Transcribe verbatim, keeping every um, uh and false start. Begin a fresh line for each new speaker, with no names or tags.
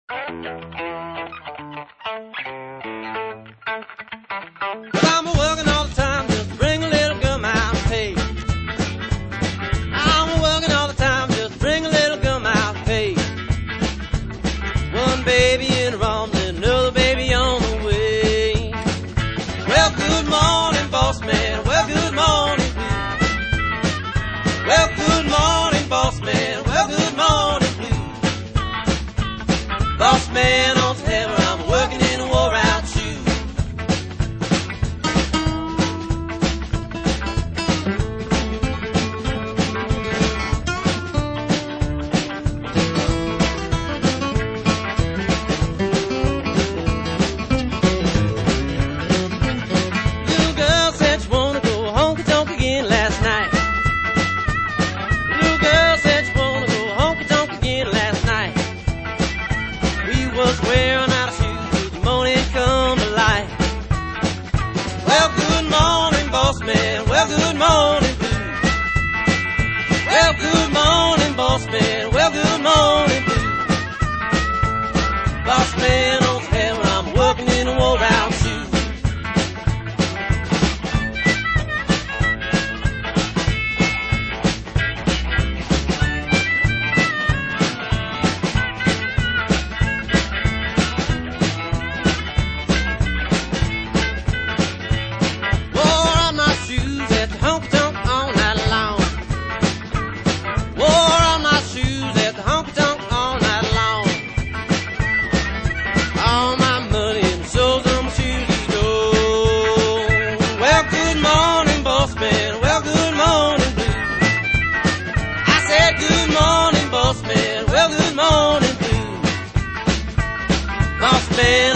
I'm working all the time just to bring a little girl my pay. I'm working all the time just to bring a little girl my pay. One baby in her arms and another baby on the way. Well, good morning, boss man. Well, good morning, blue. Well, good morning, boss man. Well, good morning, blue. Boss man on the hammer, I'm working in a wore-out shoe. Little girl said she wanna go honky-tonk again last night. Little girl said she wanna go honky-tonk again last night. We was wearing out our shoes till the morning come to light. Well, good morning, boss man. Well, good morning, blue. Well, good morning, boss man. Well, good morning, blue. Boss man on the hammer, I'm working in a wore-out shoe. Wore on my shoes at the honky-tonk all night long. Wore on my shoes at the honky-tonk all night long. All my money and soles on my shoes is gold. Well, good morning, boss man. Well, good morning, blue. I said good morning, boss man. Well, good morning, blue. Boss man